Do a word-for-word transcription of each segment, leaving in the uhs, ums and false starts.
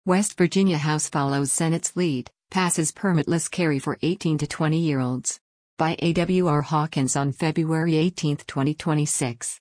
West Virginia House follows Senate's lead, passes permitless carry for eighteen to twenty-year-olds. By A W R Hawkins on February eighteenth, twenty twenty-six.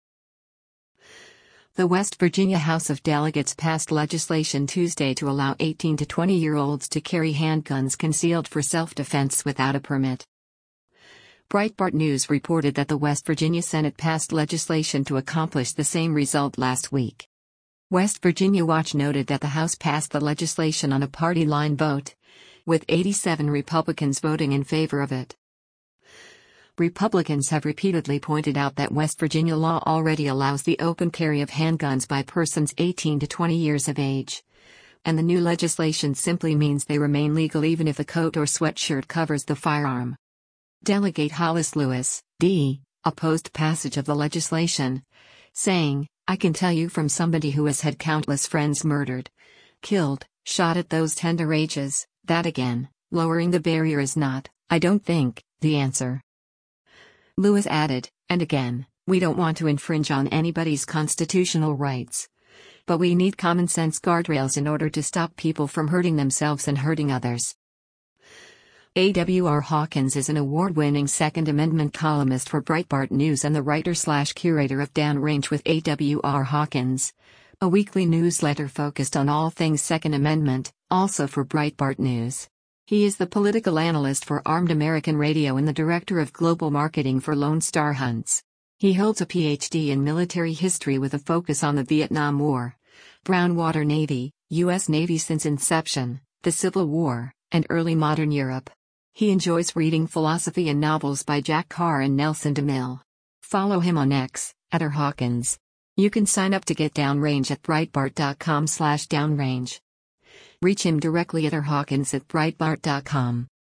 The West Virginia House of Delegates passed legislation Tuesday to allow eighteen to twenty-year-olds to carry handguns concealed for self-defense without a permit. Breitbart News reported that the West Virginia Senate passed legislation to accomplish the same result last week. West Virginia Watch noted that the House passed the legislation on a party-line vote, with eighty-seven Republicans voting in favor of it. Republicans have repeatedly pointed out that West Virginia law already allows the open carry of handguns by persons eighteen to twenty years of age, and the new legislation simply means they remain legal even if a coat or sweatshirt covers the firearm. Delegate Hollis Lewis, D., opposed passage of the legislation, saying, "I can tell you from somebody who has had countless friends murdered, killed, shot at those tender ages, that again, lowering the barrier is not, I don't think, the answer." Lewis added, "And again, we don't want to infringe on anybody's constitutional rights. But we need common sense guardrails in order to stop people from hurting themselves and hurting others." A W R Hawkins is an award-winning Second Amendment columnist for Breitbart News and the writer-slash-curator of Downrange with A W R Hawkins, a weekly newsletter focused on all things Second Amendment, also for Breitbart News. He is the political analyst for Armed American Radio and the director of global marketing for Lone Star Hunts. He holds a P H D in military history with a focus on the Vietnam War, Brownwater Navy, U S Navy since inception, the Civil War, and early modern Europe. He enjoys reading philosophy and novels by Jack Carr and Nelson DeMille. Follow him on X, at R Hawkins. You can sign up to get Downrange at breitbart dot com slash downrange. Reach him directly at r hawkins at breitbart dot com.